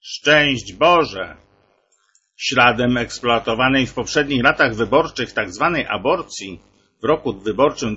Szczęść Boże! Śladem eksploatowanej w poprzednich latach wyborczych tzw. aborcji w roku wyborczym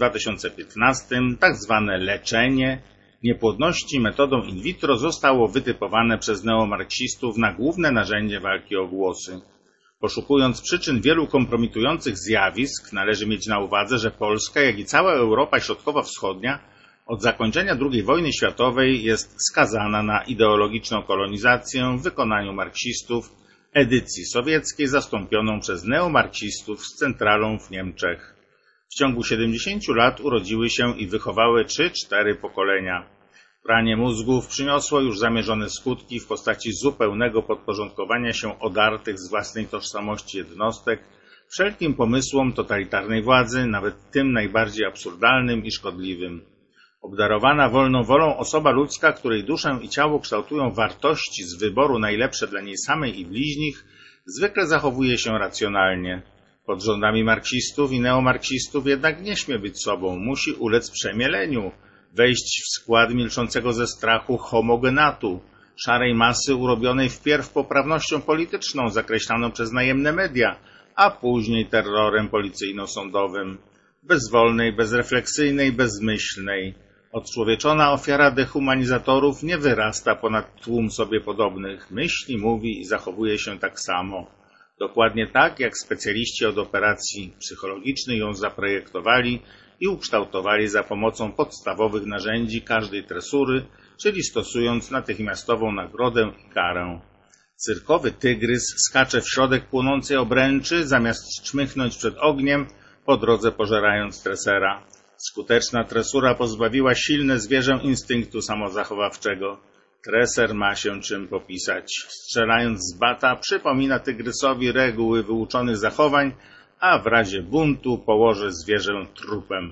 2015 tzw. leczenie niepłodności metodą in vitro zostało wytypowane przez neomarksistów na główne narzędzie walki o głosy. Poszukując przyczyn wielu kompromitujących zjawisk, należy mieć na uwadze, że Polska, jak i cała Europa Środkowo-Wschodnia od zakończenia II wojny światowej jest skazana na ideologiczną kolonizację w wykonaniu marksistów edycji sowieckiej zastąpioną przez neomarksistów z centralą w Niemczech. W ciągu 70 lat urodziły się i wychowały 3-4 pokolenia. Pranie mózgów przyniosło już zamierzone skutki w postaci zupełnego podporządkowania się odartych z własnej tożsamości jednostek wszelkim pomysłom totalitarnej władzy, nawet tym najbardziej absurdalnym i szkodliwym. Obdarowana wolną wolą osoba ludzka, której duszę i ciało kształtują wartości z wyboru najlepsze dla niej samej i bliźnich, zwykle zachowuje się racjonalnie. Pod rządami marksistów i neomarksistów jednak nie śmie być sobą, musi ulec przemieleniu, wejść w skład milczącego ze strachu homogenatu, szarej masy urobionej wpierw poprawnością polityczną zakreślaną przez najemne media, a później terrorem policyjno-sądowym, bezwolnej, bezrefleksyjnej, bezmyślnej. Odczłowieczona ofiara dehumanizatorów nie wyrasta ponad tłum sobie podobnych, myśli, mówi i zachowuje się tak samo. Dokładnie tak, jak specjaliści od operacji psychologicznej ją zaprojektowali i ukształtowali za pomocą podstawowych narzędzi każdej tresury, czyli stosując natychmiastową nagrodę i karę. Cyrkowy tygrys skacze w środek płonącej obręczy, zamiast czmychnąć przed ogniem, po drodze pożerając tresera. Skuteczna tresura pozbawiła silne zwierzę instynktu samozachowawczego. Treser ma się czym popisać. Strzelając z bata przypomina tygrysowi reguły wyuczonych zachowań, a w razie buntu położy zwierzę trupem.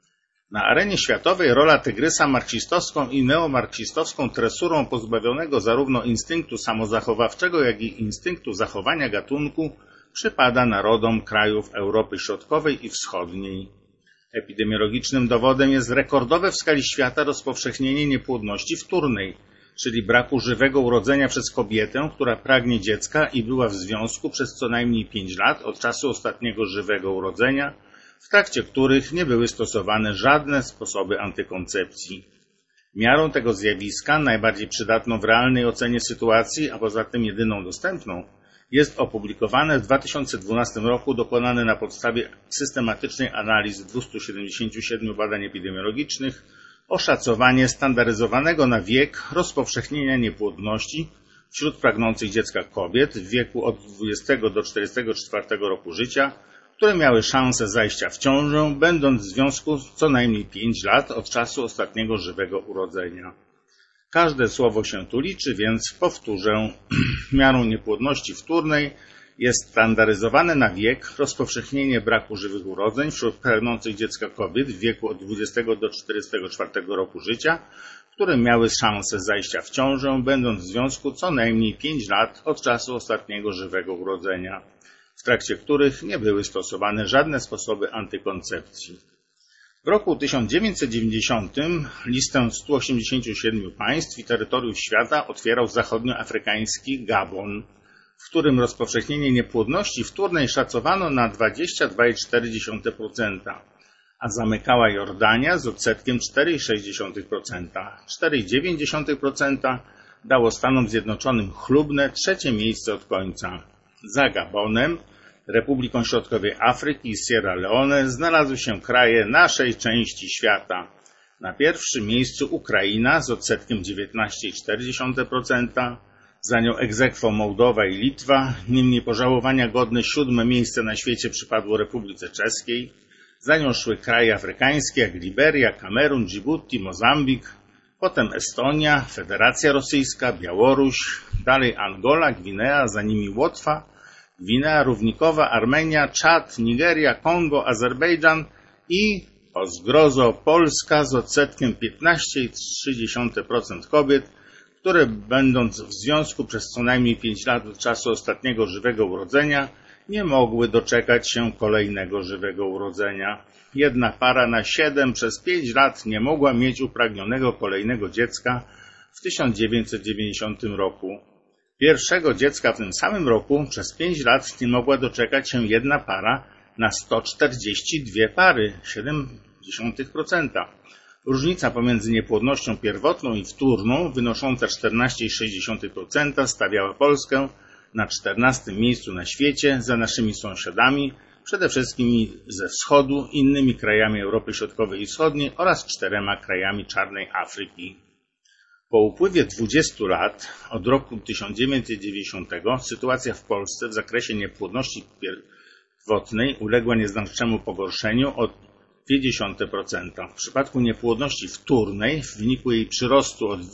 Na arenie światowej rola tygrysa marksistowską i neomarksistowską tresurą pozbawionego zarówno instynktu samozachowawczego, jak i instynktu zachowania gatunku przypada narodom krajów Europy Środkowej i Wschodniej. Epidemiologicznym dowodem jest rekordowe w skali świata rozpowszechnienie niepłodności wtórnej, czyli braku żywego urodzenia przez kobietę, która pragnie dziecka i była w związku przez co najmniej 5 lat od czasu ostatniego żywego urodzenia, w trakcie których nie były stosowane żadne sposoby antykoncepcji. Miarą tego zjawiska, najbardziej przydatną w realnej ocenie sytuacji, a poza tym jedyną dostępną, jest opublikowane w 2012 roku dokonane na podstawie systematycznej analizy 277 badań epidemiologicznych oszacowanie standaryzowanego na wiek rozpowszechnienia niepłodności wśród pragnących dziecka kobiet w wieku od 20 do 44 roku życia, które miały szansę zajścia w ciążę, będąc w związku co najmniej 5 lat od czasu ostatniego żywego urodzenia. Każde słowo się tu liczy, więc powtórzę. Miarą niepłodności wtórnej jest standaryzowane na wiek rozpowszechnienie braku żywych urodzeń wśród pragnących dziecka kobiet w wieku od 20 do 44 roku życia, które miały szansę zajścia w ciążę, będąc w związku co najmniej 5 lat od czasu ostatniego żywego urodzenia, w trakcie których nie były stosowane żadne sposoby antykoncepcji. W roku 1990 listę 187 państw i terytoriów świata otwierał zachodnioafrykański Gabon, w którym rozpowszechnienie niepłodności wtórnej szacowano na 22,4%, a zamykała Jordania z odsetkiem 4,6%. 4,9% dało Stanom Zjednoczonym chlubne trzecie miejsce od końca. Za Gabonem, Republiką Środkowej Afryki i Sierra Leone znalazły się kraje naszej części świata. Na pierwszym miejscu Ukraina z odsetkiem 19,4%, za nią ex aequo Mołdowa i Litwa, niemniej pożałowania godne 7. miejsce na świecie przypadło Republice Czeskiej, za nią szły kraje afrykańskie jak Liberia, Kamerun, Dżibuti, Mozambik, potem Estonia, Federacja Rosyjska, Białoruś, dalej Angola, Gwinea, za nimi Łotwa, Gwinea Równikowa, Armenia, Czad, Nigeria, Kongo, Azerbejdżan i, o zgrozo, Polska z odsetkiem 15,3% kobiet, które będąc w związku przez co najmniej 5 lat od czasu ostatniego żywego urodzenia, nie mogły doczekać się kolejnego żywego urodzenia. Jedna para na 7 przez 5 lat nie mogła mieć upragnionego kolejnego dziecka w 1990 roku. Pierwszego dziecka w tym samym roku przez 5 lat nie mogła doczekać się jedna para na 142 pary, 0,7%. Różnica pomiędzy niepłodnością pierwotną i wtórną, wynosząca 14,6%, stawiała Polskę na 14. miejscu na świecie za naszymi sąsiadami, przede wszystkim ze wschodu, innymi krajami Europy Środkowej i Wschodniej oraz 4 krajami Czarnej Afryki. Po upływie 20 lat, od roku 1990, sytuacja w Polsce w zakresie niepłodności pierwotnej uległa nieznacznemu pogorszeniu o 0,2%. W przypadku niepłodności wtórnej, w wyniku jej przyrostu od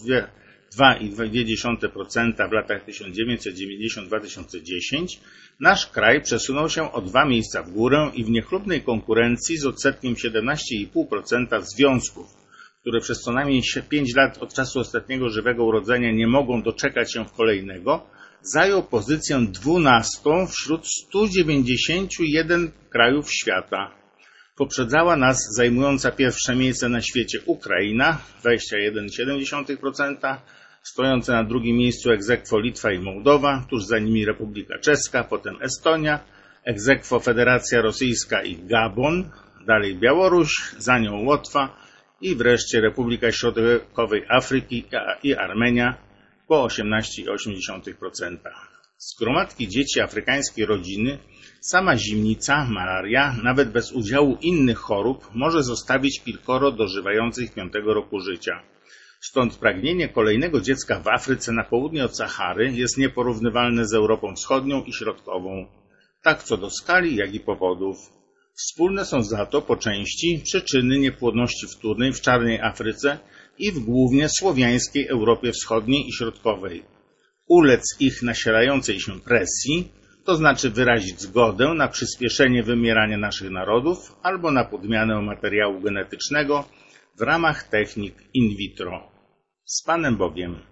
2,2% w latach 1990-2010, nasz kraj przesunął się o 2 miejsca w górę i w niechlubnej konkurencji z odsetkiem 17,5% związków, które przez co najmniej 5 lat od czasu ostatniego żywego urodzenia nie mogą doczekać się kolejnego, zajął pozycję 12 wśród 191 krajów świata. Poprzedzała nas zajmująca pierwsze miejsce na świecie Ukraina 21,7%, stojące na drugim miejscu ex aequo Litwa i Mołdowa, tuż za nimi Republika Czeska, potem Estonia, ex aequo Federacja Rosyjska i Gabon, dalej Białoruś, za nią Łotwa i wreszcie Republika Środkowej Afryki i Armenia po 18,8%. Z gromadki dzieci afrykańskiej rodziny sama zimnica, malaria, nawet bez udziału innych chorób, może zostawić kilkoro dożywających 5. roku życia. Stąd pragnienie kolejnego dziecka w Afryce na południe od Sahary jest nieporównywalne z Europą Wschodnią i Środkową, tak co do skali, jak i powodów. Wspólne są za to po części przyczyny niepłodności wtórnej w Czarnej Afryce i w głównie słowiańskiej Europie Wschodniej i Środkowej. Ulec ich nasierającej się presji, to znaczy wyrazić zgodę na przyspieszenie wymierania naszych narodów albo na podmianę materiału genetycznego w ramach technik in vitro. Z Panem Bogiem.